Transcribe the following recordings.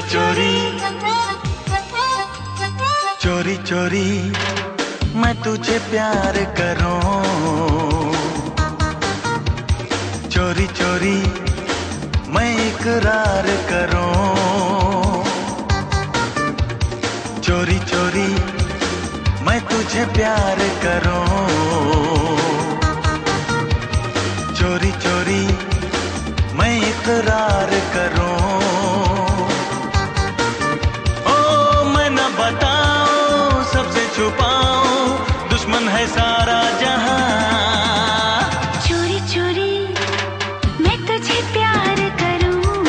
चोरी चोरी चोरी मैं तुझे प्यार करूं, चोरी चोरी मैं इकरार करूं, चोरी चोरी मैं तुझे प्यार करूं, चोरी चोरी मैं इकरार करूं। ओ मैं न बताऊं सबसे छुपाऊं, दुश्मन है सारा जहां। चोरी चोरी मैं तुझे प्यार करूं,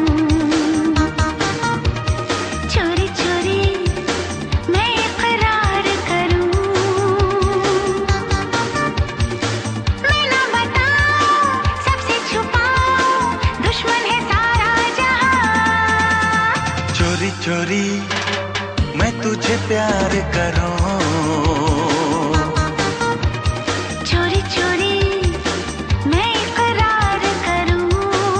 चोरी चोरी मैं इकरार करूं। मैं न बताऊं सबसे छुपाऊं, दुश्मन है सारा जहां। चोरी चोरी मैं तुझे प्यार करूं, चोरी चोरी मैं इकरार करूं।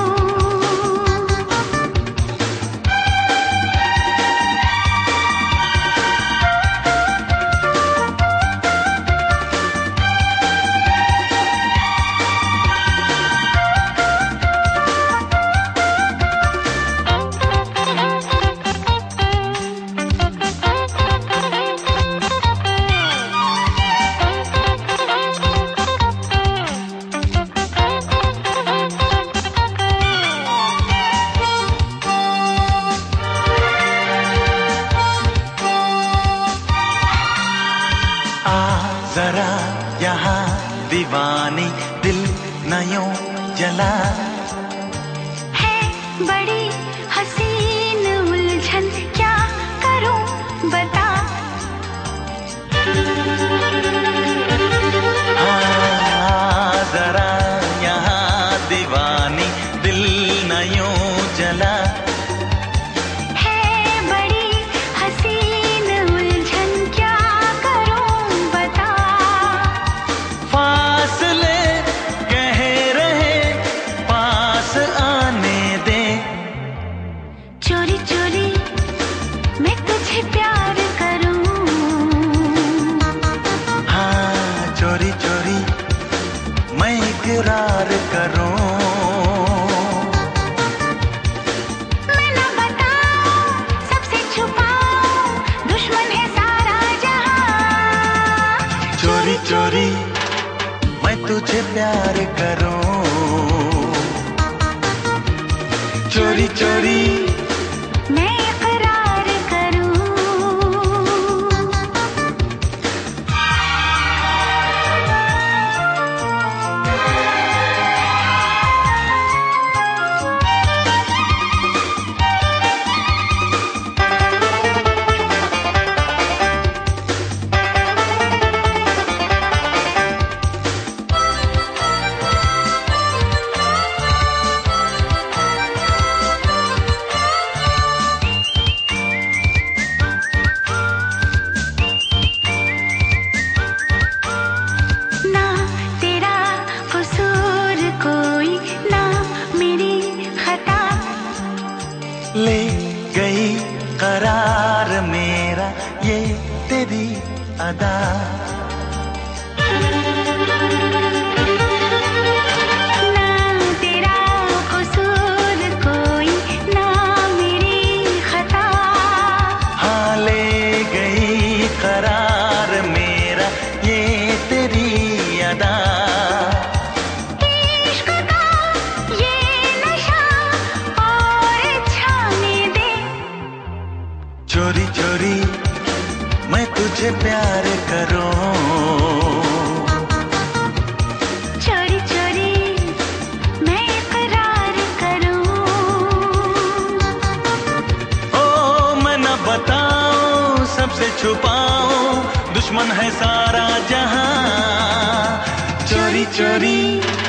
जरा यहाँ दीवानी दिल न यूं जला, है बड़ी हसीन उलझन क्या करूं बता। हाँ जरा यहाँ दीवानी दिल न यूं जला, चोरी चोरी मैं तुझे प्यार करूं। हाँ चोरी चोरी मैं इकरार करूं। मैं न बताऊं सबसे छुपाऊं, दुश्मन है सारा जहां। चोरी चोरी मैं तुझे प्यार करूं, चोरी चोरी मैं इकरार करूं। ले गई करार मेरा ये तेरी अदा, ना तेरा कसूर कोई ना मेरी खता। हाँ ले गई करार मेरा ये तेरी अदा, चोरी चोरी मैं तुझे प्यार करूं, चोरी चोरी मैं इकरार करूं। ओ मैं न बताऊं सबसे छुपाऊं, दुश्मन है सारा जहां। चोरी चोरी